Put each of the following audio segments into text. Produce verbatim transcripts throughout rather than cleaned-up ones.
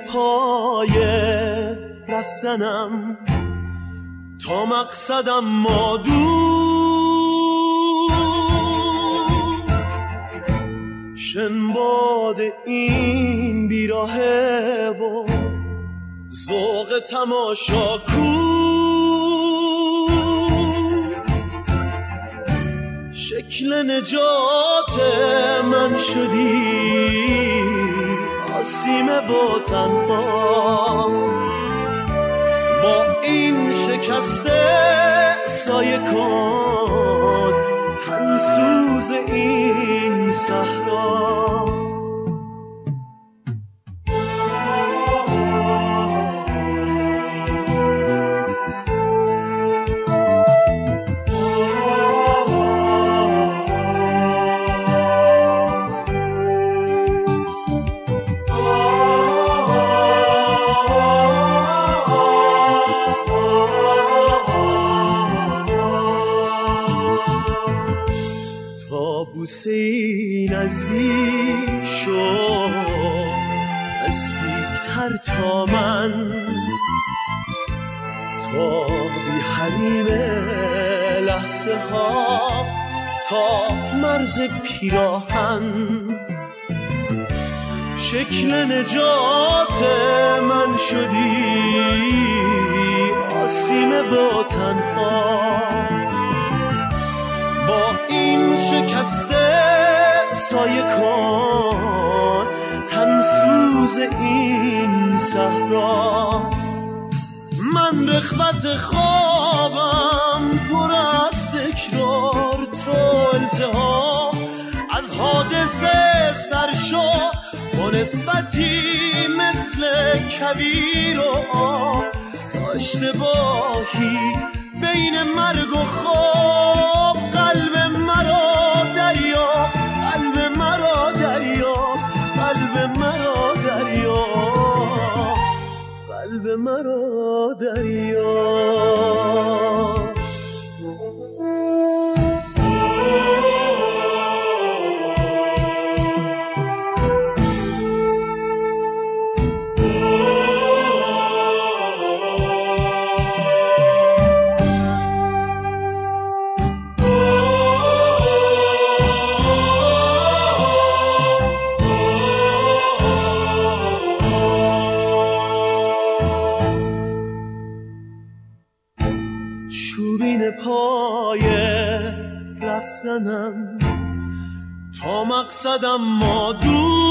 پای رفتنم تا مقصدم ما دور، شنباد این بیراهه و ذوق تماشا کو، شکل نجات من شدی آسیمه و تنها، با این شکسته سایه کن تن سوز این صحرا. بوسه‌ای نزدیک شو، نزدیکتر تا من، تا بی حریم لحظه ها، تا مرز پیراهن، شکل نجات من شدی آسیمه و تنها، با این شکسته سایه کن تن سوز این صحرا. من رخوت خوابم پر از تکرار، تو التهام از حادثه سرشو، با نسبتی مثل کویر و آب، تا اشتباهی بین مرگ و خواب، قلب مرا دریا، قلب مرا دریا، قلب مرا دریا، قلب مرا دریا. پای رفتنم تا مقصدم ما دور،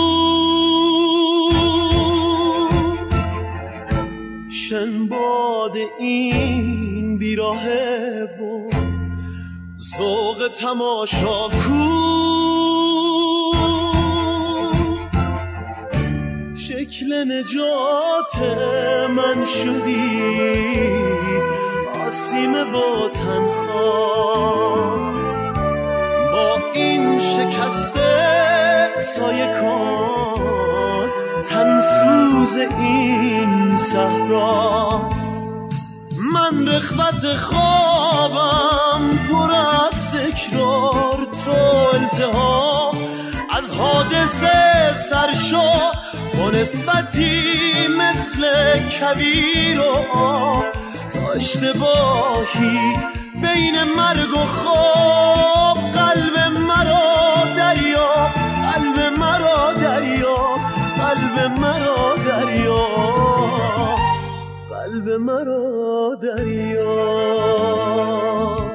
شنباد این بیراهه و ذوق تماشا کو، شکل نجات من شدی آسیمه و تنها، با این شکسته سایه کن تن سوز این صحرا. من رخوت خوابم پر از تکرار، تو التهام از حادثه سرشو، با نسبتی مثل کویر و آب، تا اشتباهی بین مرگ و خواب، قلب مرا دریا، قلب مرا دریا، قلب مرا دریا، قلب مرا دریا.